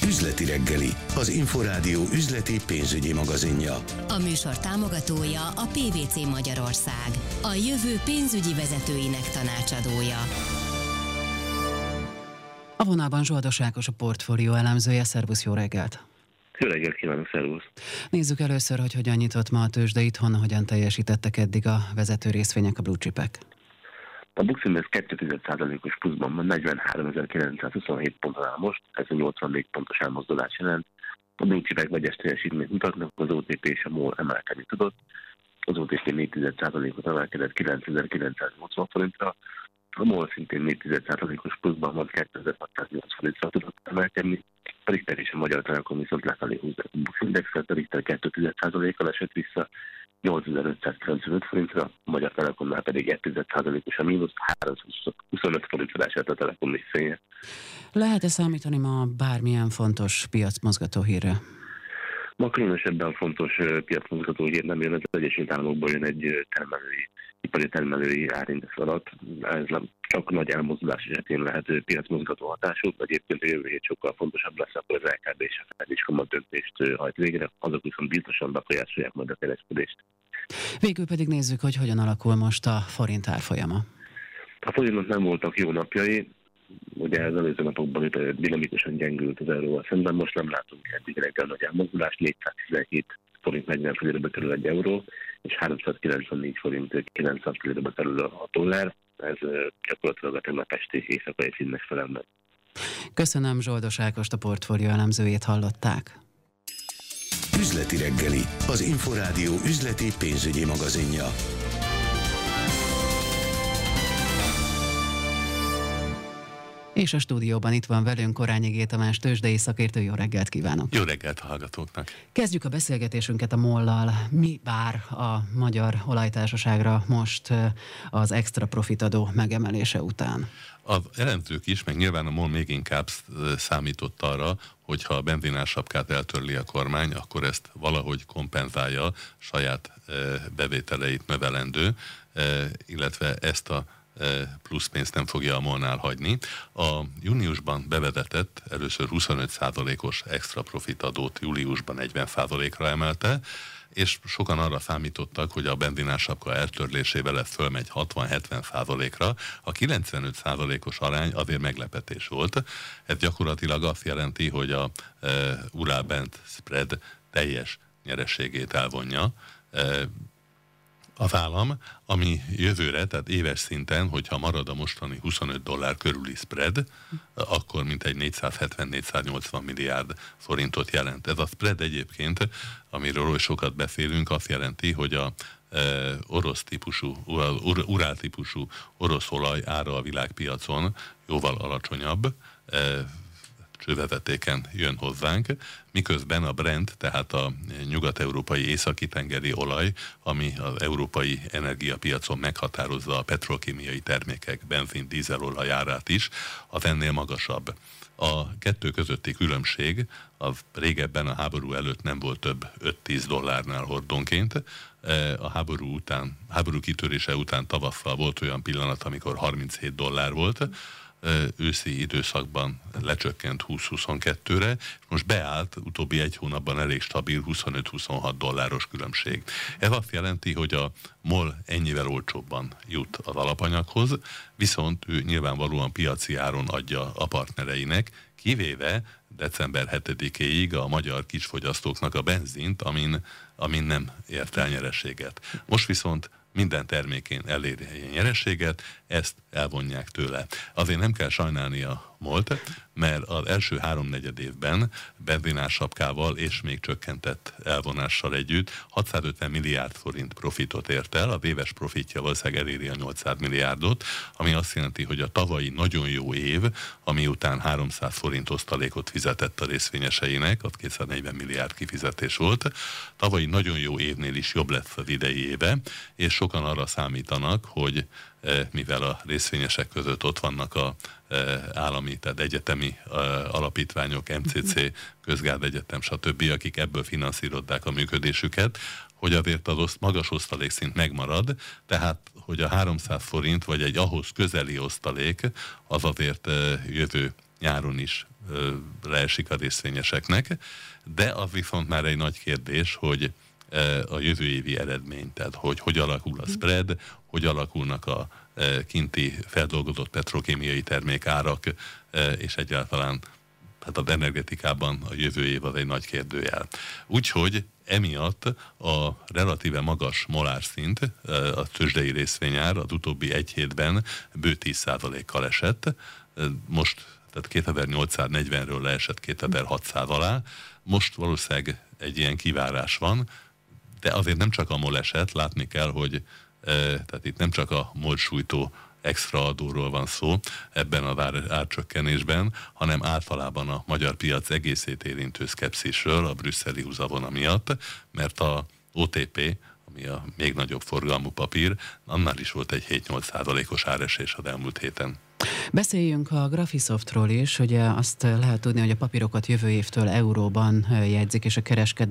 Üzleti reggeli, az Inforádió üzleti pénzügyi magazinja. A műsor támogatója a PVC Magyarország, a jövő pénzügyi vezetőinek tanácsadója. A vonalban Zsoldos Ákos, a portfólió elemzője. Szervusz, jó reggelt! Jó reggelt kívánok, szervusz! Nézzük először, hogy hogyan nyitott ma a tőzsde itthon, hogyan teljesítettek eddig a vezető részvények, a blue chipek. A Bux Index 2,1%-os pluszban van, 43.927 ponton áll most, ez a 84 pontos elmozdulás jelent. A blue chipek vegyes teljesítményt mutatnak, az OTP és a MOL emelkedni tudott. Az OTP 4,1%-ot emelkedett 9.980 forintra, a MOL szintén 4,1%-os pluszban van, 2.680 forintra tudott emelkedni. A Richter és a Magyar Telekom viszont lefelé húzza a Bux Indexet, a Richter 2,1%-kal esett vissza 8.595 forintra, a Magyar Telekomnál pedig 1,1%-os a mínusz, 325 forintra esett a Telekom részvénye. Lehet-e számítani ma bármilyen fontos piacmozgató hírre? Ma különösebben fontos piacmozgató hír nem jön, az Egyesült Államokból jön egy ipari termelői árindex adat. Ez csak nagy elmozdulás esetén lehet piacmozgató hatású, egyébként a jövő hét sokkal fontosabb lesz, akkor az LKB és a Fed is kamat döntést hajt végre, azok viszont biztosan befolyásolják majd a kereskedést. Végül pedig nézzük, hogy hogyan alakul most a forint árfolyama. A forintnak nem voltak jó napjai, ugye az előző napokban dinamikusan gyengült az euróval szemben, most nem látunk eddig reggel nagy elmozdulást, 417 forint 40 fillérbe kerül egy euró, és 394 forint 90 fillérbe kerül a dollár. Ez gyakorlatilag a tegnap esti éjszakai színnek felel meg. Köszönöm, Zsoldos Ákost, a portfólió elemzőjét hallották. Üzleti reggeli, az Inforádió üzleti pénzügyi magazinja. És a stúdióban itt van velünk Korányi G. Tamás, tőzsdei szakértő. Jó reggelt kívánok! Jó reggelt a hallgatóknak! Kezdjük a beszélgetésünket a MOL-lal. Mi vár a Magyar Olajtársaságra most az extra profitadó megemelése után? Az elemzők is, meg nyilván a MOL még inkább számított arra, hogyha a benzinársapkát eltörli a kormány, akkor ezt valahogy kompenzálja saját bevételeit növelendő, illetve ezt a plusz pénzt nem fogja a MOL-nál hagyni. A júniusban bevezetett először 25%-os extra profitadót júliusban 40%-ra emelte, és sokan arra számítottak, hogy a benzinársapka eltörlésével ez fölmegy 60-70%-ra. A 95%-os arány azért meglepetés volt. Ez gyakorlatilag azt jelenti, hogy a Urál-Brent spread teljes nyereségét elvonja az állam, ami jövőre, tehát éves szinten, hogyha marad a mostani $25 körüli spread, akkor mintegy 470-480 milliárd forintot jelent. Ez a spread egyébként, amiről sokat beszélünk, azt jelenti, hogy a orosz típusú, urál típusú orosz olaj ára a világpiacon jóval alacsonyabb, csővezetéken jön hozzánk, miközben a Brent, tehát a nyugat-európai északi-tengeri olaj, ami az európai energiapiacon meghatározza a petrokémiai termékek, benzin, dízelolaj árát is, az ennél magasabb. A kettő közötti különbség, az régebben a háború előtt nem volt több $5-10 hordonként. A háború kitörése után tavasszal volt olyan pillanat, amikor $37 volt, őszi időszakban lecsökkent 20-22-re, most beállt utóbbi egy hónapban elég stabil $25-26 különbség. Ez azt jelenti, hogy a MOL ennyivel olcsóbban jut az alapanyaghoz, viszont ő nyilvánvalóan piaci áron adja a partnereinek, kivéve december 7-éig a magyar kisfogyasztóknak a benzint, amin nem ért el nyereséget. Most viszont minden termékén eléri a nyereséget, ezt elvonják tőle. Azért nem kell sajnálni a MOL-t, mert az első 3/4 évben benzinársapkával és még csökkentett elvonással együtt 650 milliárd forint profitot ért el, a éves profitja valószínűleg eléri a 800 milliárdot, ami azt jelenti, hogy a tavalyi nagyon jó év, ami után 300 forint osztalékot fizetett a részvényeseinek, az 240 milliárd kifizetés volt, tavalyi nagyon jó évnél is jobb lesz az idei éve, és sokan arra számítanak, hogy mivel a részvényesek között ott vannak a állami, tehát egyetemi alapítványok, MCC, Közgárd Egyetem, stb., akik ebből finanszírozzák a működésüket, hogy azért az magas osztalékszint megmarad, tehát hogy a 300 forint vagy egy ahhoz közeli osztalék az azért jövő nyáron is leesik a részvényeseknek, de az viszont már egy nagy kérdés, hogy a jövő évi eredmény, tehát hogy alakul a spread, hogy alakulnak a kinti feldolgozott petrokémiai termékárak, és egyáltalán hát az energetikában a jövő év az egy nagy kérdőjel. Úgyhogy emiatt a relatíve magas molárszint, a tőzsdei részvényár az utóbbi egy hétben bő 10%-kal esett, most tehát 2840-ről leesett 2600 alá, most valószínűleg egy ilyen kivárás van, de azért nem csak a MOL esett, látni kell, hogy tehát itt nem csak a MOL sújtó extra adóról van szó ebben az árcsökkenésben, hanem általában a magyar piac egészét érintő szkepszisről a brüsszeli húzavona miatt, mert a OTP, ami a még nagyobb forgalmú papír, annál is volt egy 7-8%-os áresés az elmúlt héten. Beszéljünk a Graphisoftról is, ugye azt lehet tudni, hogy a papírokat jövő évtől euróban jegyzik, és a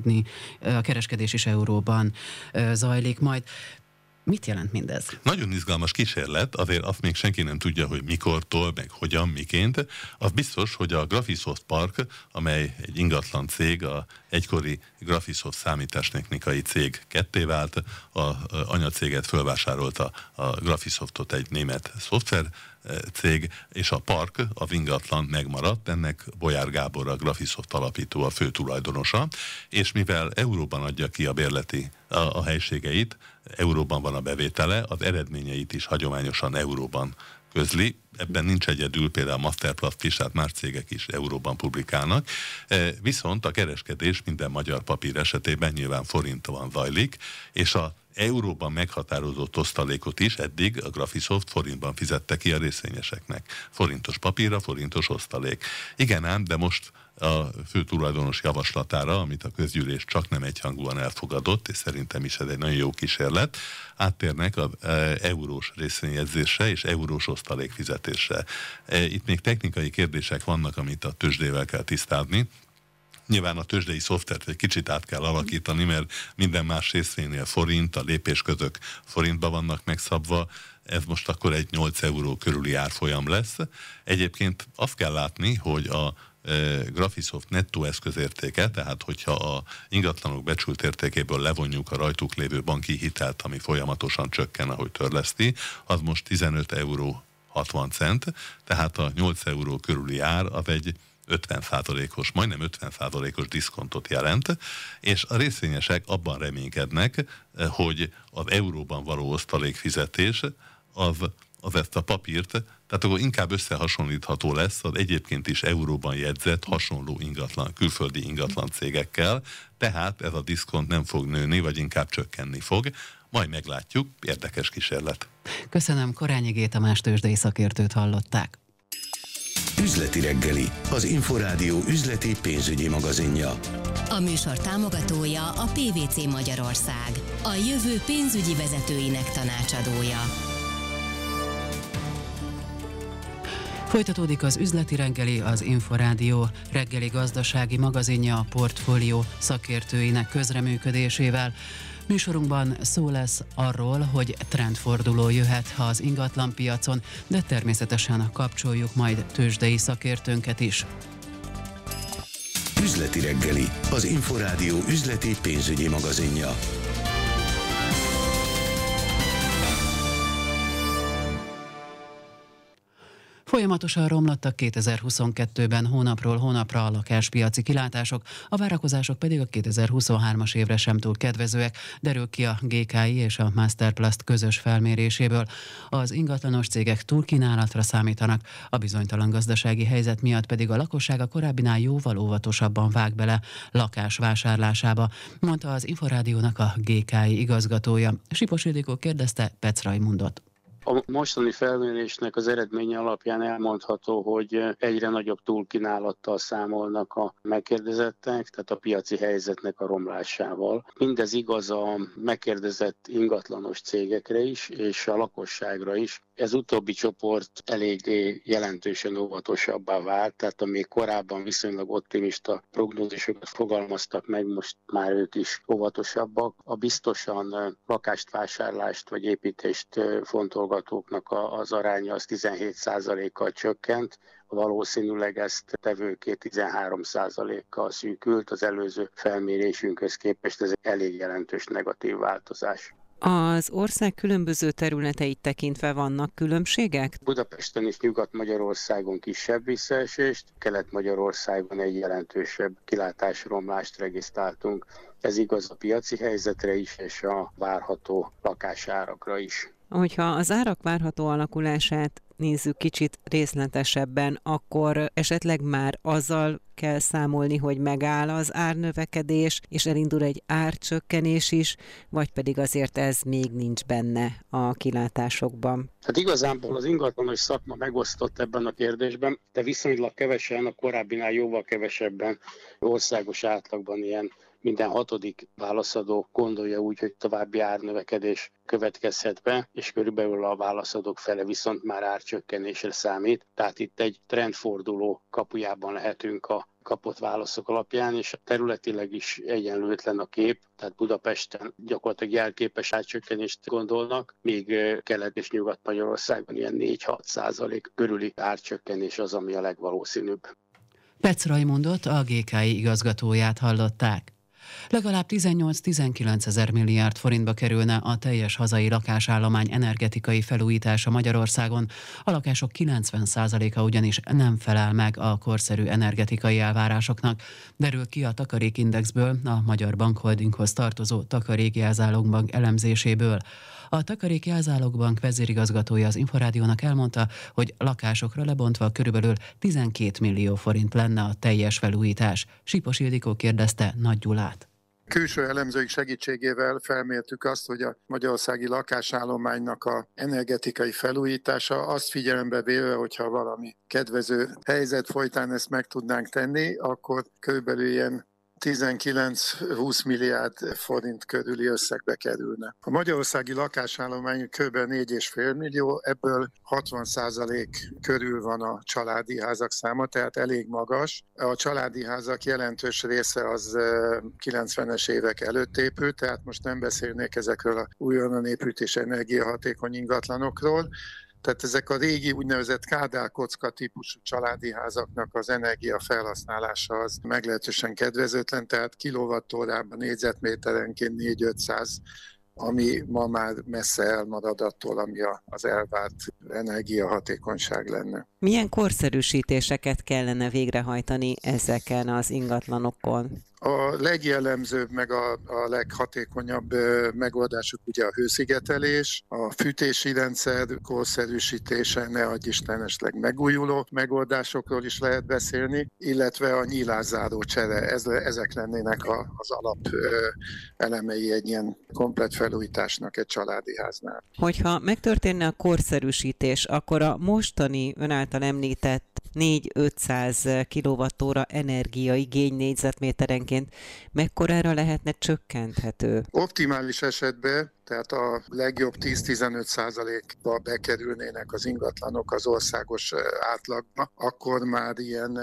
kereskedés is euróban zajlik majd. Mit jelent mindez? Nagyon izgalmas kísérlet, azért azt még senki nem tudja, hogy mikortól, meg hogyan, miként. Az biztos, hogy a Graphisoft Park, amely egy ingatlan cég, a egykori Graphisoft számítástechnikai cég ketté vált, az anyacéget fölvásárolta a Graphisoftot egy német szoftver cég, és a park, az ingatlan megmaradt, ennek Bolyár Gábor, a Graphisoft alapító, a fő tulajdonosa, és mivel euróban adja ki a bérleti a helységeit, euróban van a bevétele, az eredményeit is hagyományosan euróban közli, ebben nincs egyedül, például Masterplast is, tehát más cégek is euróban publikálnak, viszont a kereskedés minden magyar papír esetében nyilván forintban zajlik, és a euróban meghatározott osztalékot is eddig a Graphisoft forintban fizette ki a részvényeseknek. Forintos papírra, forintos osztalék. Igen ám, de most a főtulajdonos javaslatára, amit a közgyűlés csak nem egyhangúan elfogadott, és szerintem is ez egy nagyon jó kísérlet, áttérnek az eurós részvényjegyzésre és eurós osztalékfizetésre. Itt még technikai kérdések vannak, amit a tőzsdével kell tisztázni. Nyilván a tőzsdei szoftvert egy kicsit át kell alakítani, mert minden más részvénynél forint, a lépésközök forintba vannak megszabva, ez most akkor egy 8 euró körüli árfolyam lesz. Egyébként azt kell látni, hogy a Graphisoft nettó eszközértéke, tehát hogyha a ingatlanok becsült értékéből levonjuk a rajtuk lévő banki hitelt, ami folyamatosan csökken, ahogy törleszti, az most 15 euró 60 cent, tehát a 8 euró körüli ár az egy 50%-os, majdnem 50%-os diszkontot jelent, és a részvényesek abban reménykednek, hogy az euróban való osztalékfizetés az ezt a papírt, tehát akkor inkább összehasonlítható lesz az egyébként is euróban jegyzett hasonló külföldi ingatlan cégekkel, tehát ez a diszkont nem fog nőni, vagy inkább csökkenni fog. Majd meglátjuk, érdekes kísérlet. Köszönöm, Korányi G. Tamás tőzsdei szakértőt hallották. Üzleti reggeli, az Inforádió üzleti pénzügyi magazinja. A műsor támogatója a PVC Magyarország, a jövő pénzügyi vezetőinek tanácsadója. Folytatódik az üzleti reggeli, az Inforádió reggeli gazdasági magazinja a portfólió szakértőinek közreműködésével. Műsorunkban szó lesz arról, hogy trendforduló jöhet az ingatlanpiacon, de természetesen kapcsoljuk majd tőzsdei szakértőnket is. Üzleti reggeli, az Inforádió üzleti pénzügyi magazinja. Folyamatosan romlottak 2022-ben hónapról hónapra a lakáspiaci kilátások, a várakozások pedig a 2023-as évre sem túl kedvezőek, derül ki a GKI és a Masterplast közös felméréséből. Az ingatlanos cégek túlkínálatra számítanak, a bizonytalan gazdasági helyzet miatt pedig a lakosság a korábbinál jóval óvatosabban vág bele lakás vásárlásába, mondta az Inforádiónak a GKI igazgatója. Sipos Ildikó kérdezte Pec Rajmundot. A mostani felmérésnek az eredménye alapján elmondható, hogy egyre nagyobb túlkínálattal számolnak a megkérdezettek, tehát a piaci helyzetnek a romlásával. Mindez igaz a megkérdezett ingatlanos cégekre is, és a lakosságra is. Ez utóbbi csoport eléggé jelentősen óvatosabbá vált, tehát amíg korábban viszonylag optimista prognózisokat fogalmaztak meg, most már ők is óvatosabbak. A biztosan lakást vásárlást vagy építést fontolgatóknak az aránya az 17%-kal csökkent, valószínűleg ezt tevőké 13%-kal szűkült, az előző felmérésünkhöz képest ez egy elég jelentős negatív változás. Az ország különböző területeit tekintve vannak különbségek? Budapesten és Nyugat-Magyarországon kisebb visszaesést, Kelet-Magyarországon egy jelentősebb kilátásromlást regisztráltunk. Ez igaz a piaci helyzetre is, és a várható lakásárakra is. Hogyha az árak várható alakulását nézzük kicsit részletesebben, akkor esetleg már azzal kell számolni, hogy megáll az árnövekedés, és elindul egy árcsökkenés is, vagy pedig azért ez még nincs benne a kilátásokban? Hát igazából az ingatlanos szakma megosztott ebben a kérdésben, de viszonylag kevesen, a korábbinál jóval kevesebben, országos átlagban ilyen minden 6. válaszadó gondolja úgy, hogy további árnövekedés következhet be, és körülbelül a válaszadók fele viszont már árcsökkenésre számít. Tehát itt egy trendforduló kapujában lehetünk a kapott válaszok alapján, és területileg is egyenlőtlen a kép, tehát Budapesten gyakorlatilag jelképes árcsökkenést gondolnak, míg Kelet- és Nyugat-Magyarországon ilyen 4-6% körüli árcsökkenés az, ami a legvalószínűbb. Petsz Raimondot, a GKI igazgatóját hallották. Legalább 18-19 ezer milliárd forintba kerülne a teljes hazai lakásállomány energetikai felújítása Magyarországon. A lakások 90%-a ugyanis nem felel meg a korszerű energetikai elvárásoknak. Derül ki a Takarékindexből, a Magyar Bankholdinghoz tartozó Takarékjelzálogbank elemzéséből. A Takarékjelzálogbank vezérigazgatója az Inforádiónak elmondta, hogy lakásokra lebontva körülbelül 12 millió forint lenne a teljes felújítás. Sipos Ildikó kérdezte Nagy Gyulát. Külső elemzőik segítségével felmértük azt, hogy a magyarországi lakásállománynak a energetikai felújítása azt figyelembe véve, hogyha valami kedvező helyzet folytán ezt meg tudnánk tenni, akkor körülbelül ilyen 19-20 milliárd forint körüli összegbe kerülne. A magyarországi lakásállomány kb. 4,5 millió, ebből 60% körül van a családi házak száma, tehát elég magas. A családi házak jelentős része az 90-es évek előtt épült, tehát most nem beszélnék ezekről a újonnan épült és energiahatékony ingatlanokról. Tehát ezek a régi úgynevezett kádárkocka típusú családi házaknak az energiafelhasználása az meglehetősen kedvezőtlen, tehát kilowattórában négyzetméterenként 4-500, ami ma már messze elmarad attól, ami az elvárt energiahatékonyság lenne. Milyen korszerűsítéseket kellene végrehajtani ezeken az ingatlanokon? A legjellemzőbb, meg a leghatékonyabb megoldásuk ugye a hőszigetelés, a fűtési rendszer korszerűsítése, ne adj Isten, esetleg megújuló megoldásokról is lehet beszélni, illetve a nyílászáró csere, ezek lennének az alap elemei egy ilyen komplett felújításnak egy családi háznál. Hogyha megtörténne a korszerűsítés, akkor a mostani ön által említett 4-500 kWh energiaigény négyzetméterenként mekkorára lehetne csökkenthető? Optimális esetben, tehát a legjobb 10-15%-ba bekerülnének az ingatlanok az országos átlagba, akkor már ilyen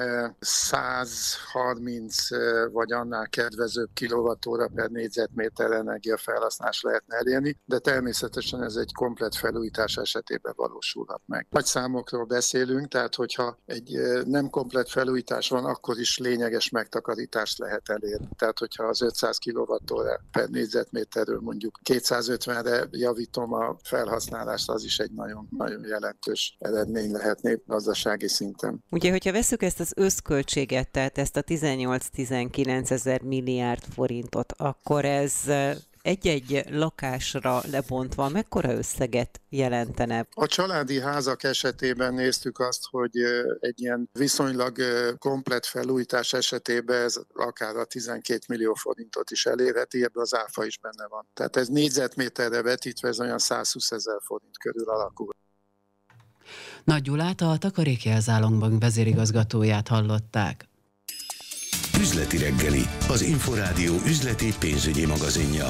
130 vagy annál kedvezőbb kilovattóra per négyzetméter energiafelhasználás lehetne elérni, de természetesen ez egy komplett felújítás esetében valósulhat meg. Nagy számokról beszélünk, tehát hogyha egy nem komplett felújítás van, akkor is lényeges megtakarítást lehet elérni. Tehát hogyha az 500 kWh per négyzetméterről mondjuk 250-re javítom a felhasználást, az is egy nagyon, nagyon jelentős eredmény lehetne gazdasági szinten. Ugye, hogyha veszük ezt az összköltséget, tehát ezt a 18-19 ezer milliárd forintot, akkor ez egy-egy lakásra lebontva mekkora összeget jelentene? A családi házak esetében néztük azt, hogy egy ilyen viszonylag komplett felújítás esetében ez akár a 12 millió forintot is elérheti, ebben az áfa is benne van. Tehát ez négyzetméterre vetítve ez olyan 120 000 forint körül alakul. Nagy Gyulát, a Takarékjelzálogbank vezérigazgatóját hallották. Üzleti reggeli, az Inforádió üzleti pénzügyi magazinja.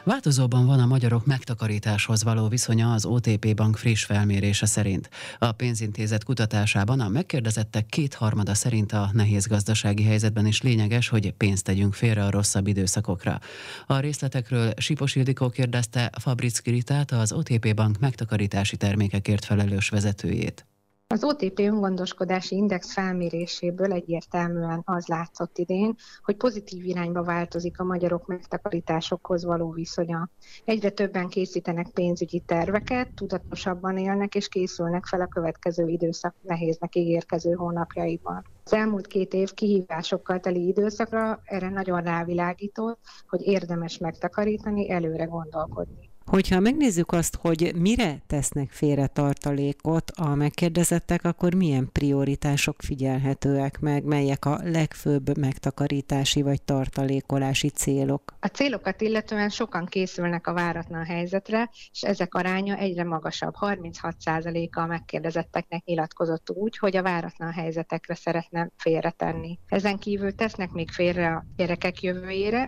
Változóban van a magyarok megtakarításhoz való viszonya az OTP Bank friss felmérése szerint. A pénzintézet kutatásában a megkérdezettek 2/3 szerint a nehéz gazdasági helyzetben is lényeges, hogy pénzt tegyünk félre a rosszabb időszakokra. A részletekről Sipos Ildikó kérdezte Fabriczky Ritát, az OTP Bank megtakarítási termékekért felelős vezetőjét. Az OTP öngondoskodási index felméréséből egyértelműen az látszott idén, hogy pozitív irányba változik a magyarok megtakarításokhoz való viszonya. Egyre többen készítenek pénzügyi terveket, tudatosabban élnek és készülnek fel a következő időszak nehéznek ígérkező hónapjaiban. Az elmúlt 2 év kihívásokkal teli időszakra erre nagyon rávilágított, hogy érdemes megtakarítani, előre gondolkodni. Hogyha megnézzük azt, hogy mire tesznek félre tartalékot a megkérdezettek, akkor milyen prioritások figyelhetőek meg, melyek a legfőbb megtakarítási vagy tartalékolási célok? A célokat illetően sokan készülnek a váratlan helyzetre, és ezek aránya egyre magasabb. 36%-a a megkérdezetteknek nyilatkozott úgy, hogy a váratlan helyzetekre szeretne félretenni. Ezen kívül tesznek még félre a gyerekek jövőjére,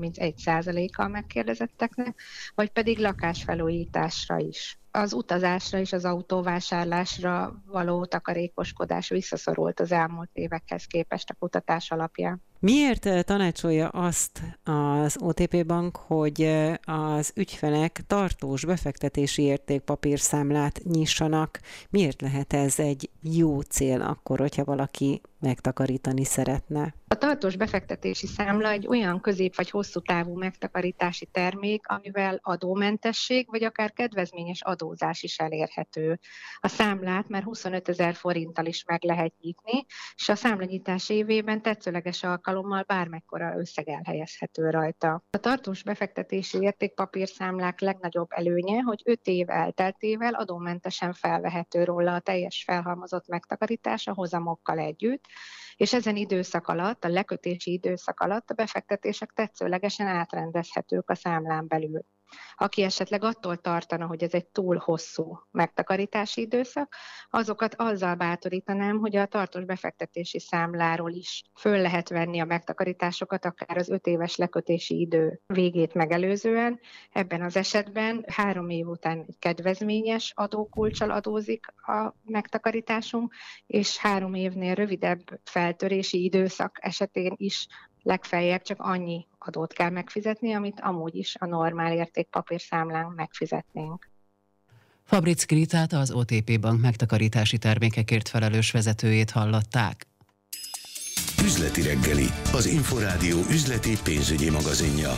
31%-a a megkérdezetteknek, vagy pedig lakásfelújításra is. Az utazásra és az autóvásárlásra való takarékoskodás visszaszorult az elmúlt évekhez képest a kutatás alapján. Miért tanácsolja azt az OTP Bank, hogy az ügyfelek tartós befektetési értékpapírszámlát nyissanak? Miért lehet ez egy jó cél akkor, hogyha valaki megtakarítani szeretne? A tartós befektetési számla egy olyan közép- vagy hosszú távú megtakarítási termék, amivel adómentesség vagy akár kedvezményes adózás is elérhető. A számlát már 25 000 forinttal is meg lehet nyitni, és a számlanyitás évében tetszőleges alkalommal bármekkora összeg elhelyezhető rajta. A tartós befektetési értékpapírszámlák legnagyobb előnye, hogy 5 év elteltével adómentesen felvehető róla a teljes felhalmozott megtakarítás a hozamokkal együtt, és ezen időszak alatt, a lekötési időszak alatt a befektetések tetszőlegesen átrendezhetők a számlán belül. Aki esetleg attól tartana, hogy ez egy túl hosszú megtakarítási időszak, azokat azzal bátorítanám, hogy a tartós befektetési számláról is föl lehet venni a megtakarításokat akár az 5 éves lekötési idő végét megelőzően. Ebben az esetben 3 év után egy kedvezményes adókulccsal adózik a megtakarításunk, és 3 évnél rövidebb feltörési időszak esetén is legfeljebb csak annyi adót kell megfizetni, amit amúgy is a normál értékpapírszámlán megfizetnénk. Fabriczky Ritát, az OTP Bank megtakarítási termékekért felelős vezetőjét hallották. Üzleti reggeli, az Inforádió üzleti pénzügyi magazinja.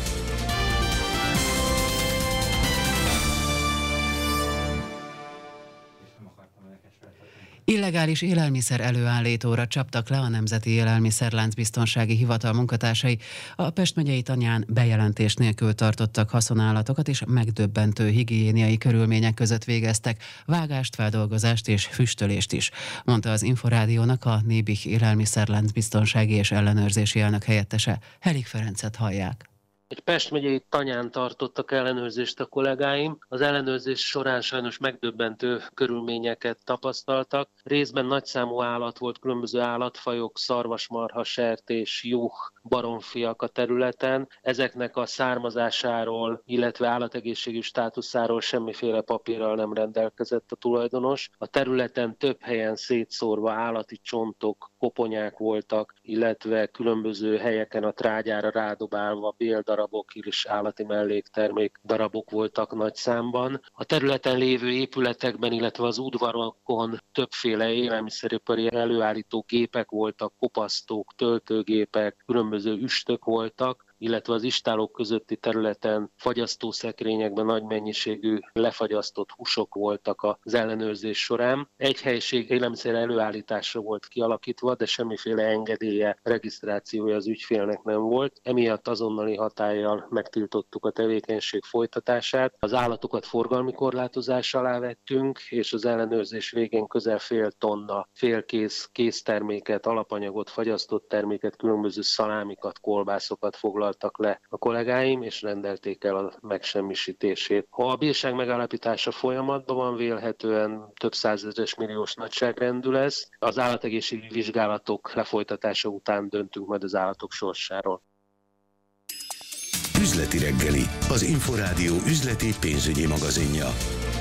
Illegális élelmiszer előállítóra csaptak le a Nemzeti Élelmiszerláncbiztonsági Hivatal munkatársai. A Pest megyei Tanyán bejelentés nélkül tartottak haszonállatokat, és megdöbbentő higiéniai körülmények között végeztek vágást, feldolgozást és füstölést is, mondta az Inforádiónak a Nébih Élelmiszerláncbiztonsági és ellenőrzési elnök helyettese. Helik Ferencet hallják. Egy Pest megyei Tanyán tartottak ellenőrzést a kollégáim. Az ellenőrzés során sajnos megdöbbentő körülményeket tapasztaltak. Részben nagyszámú állat volt, különböző állatfajok, szarvasmarha, sertés, juh, baromfiak a területen. Ezeknek a származásáról, illetve állategészségügyi státuszáról semmiféle papírral nem rendelkezett a tulajdonos. A területen több helyen szétszórva állati csontok, koponyák voltak, illetve különböző helyeken a trágyára rádobálva béldarabok és állati melléktermék darabok voltak nagy számban. A területen lévő épületekben, illetve az udvarokon többféle élelmiszeripari előállító gépek voltak, kopasztók, töltőgépek, különböző üsttök voltak, illetve az istállók közötti területen fagyasztószekrényekben nagy mennyiségű lefagyasztott húsok voltak az ellenőrzés során. Egy helység élelmiszer előállításra volt kialakítva, de semmiféle engedélye, regisztrációja az ügyfélnek nem volt. Emiatt azonnali hatállyal megtiltottuk a tevékenység folytatását. Az állatokat forgalmi korlátozás alá vettünk, és az ellenőrzés végén közel fél tonna félkész készterméket, alapanyagot, fagyasztott terméket, különböző szalámikat, kolbászokat foglaltak le a kollégáim, és rendelték el a megsemmisítését. Ha a bírság megállapítása folyamatban van, vélhetően több százezres milliós nagyságrendű lesz. Az állategészségügyi vizsgálatok lefolytatása után döntünk majd az állatok sorsáról. Üzleti reggeli, az Inforádió üzleti pénzügyi magazinja.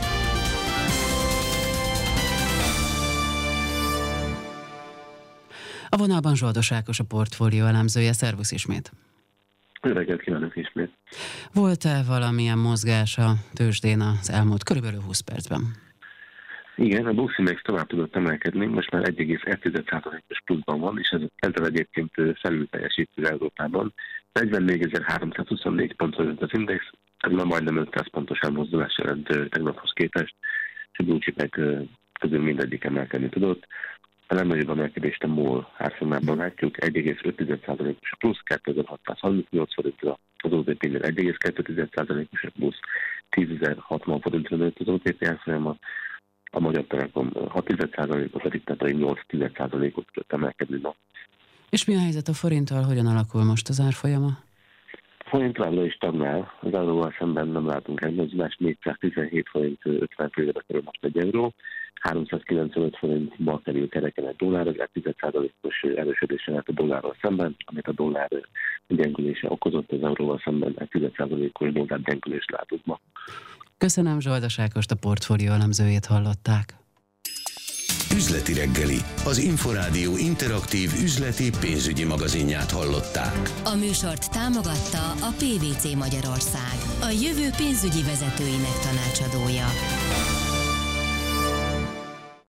A vonalban Zsoldos Ákos, a portfólió elemzője. Szervusz ismét! Jó reggelt kívánok ismét! Volt-e valamilyen mozgás a tőzsdén az elmúlt körülbelül 20 percben? Igen, a Bux Index tovább tudott emelkedni, most már 1,1%-os pluszban van, és ezzel egyébként felül teljesítő Európában. 44.324 pontra jött az index, ez már majdnem 500 pontos elmozdulás jelent tegnaphoz képest, és a blue chipek közül mindegyik emelkedni tudott. A legnagyobb emelkedést a MOL árfolyamában látjuk, 1,5%-os plusz, 2638 forintra, az OTP-nél 1,2%-os plusz, 10.060 forintra nőtt az OTP árfolyama, a Magyar Telekom 6%-ot, a diktátai 8%-ot tudott emelkedni ma. És mi a helyzet a forinttal, hogyan alakul most az árfolyama? A forint továbbra is stagnál, az euróval szemben nem látunk elmozdulást, 417 forint 50 félre kerül most egy euró, 395 forintba kerül kereken egy dollár, az 1,1%-os erősödésen állt a dollárral szemben, amit a dollár gyengülése okozott, az euróval szemben 1,1%-os dollár gyengülést látunk ma. Köszönöm, Zsoldos Ákost, a portfólió elemzőjét hallották. Üzleti reggeli, az Inforádió interaktív üzleti pénzügyi magazinját hallották. A műsort támogatta a PVC Magyarország, a jövő pénzügyi vezetőinek tanácsadója.